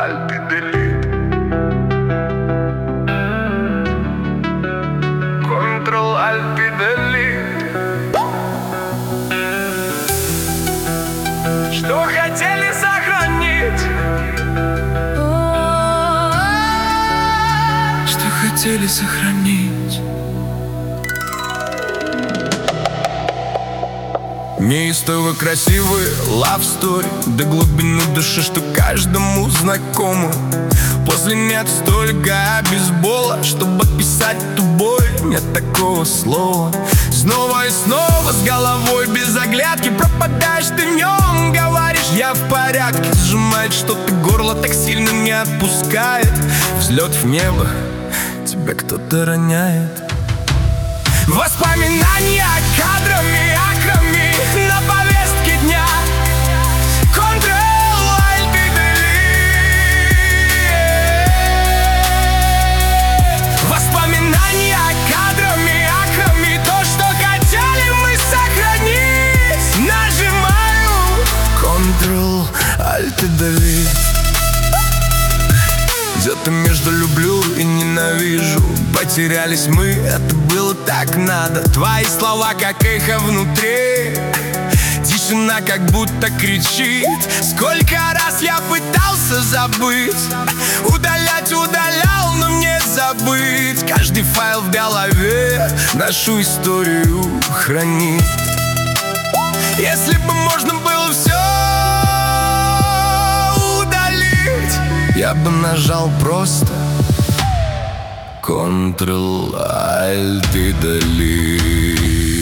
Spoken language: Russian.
Ctrl-Alt-Delete. Ctrl-Alt-Delete. Что хотели сохранить, что хотели сохранить. Неистово красивый love story до глубины души, что каждому знакомо. После нет столько бейсбола, чтобы описать эту боль. Нет такого слова. Снова и снова с головой без оглядки пропадаешь ты в нем. Говоришь, я в порядке, сжимает что-то горло, так сильно не отпускает. Взлет в небо, тебя кто-то роняет. Воспоминания кадрами, акрами на повестке дня. Ctrl-Alt-Delete. Воспоминания кадрами, акрами, то, что хотели мы сохранить. Нажимаю Ctrl-Alt-Delete. Где-то между люблю и ненавижу потерялись мы, это было так надо. Твои слова как эхо внутри, тишина как будто кричит. Сколько раз я пытался забыть, удалять удалял, но мне забыть. Каждый файл в голове нашу историю хранит. Если бы можно было все удалить, я бы нажал просто Ctrl-Alt-Delete.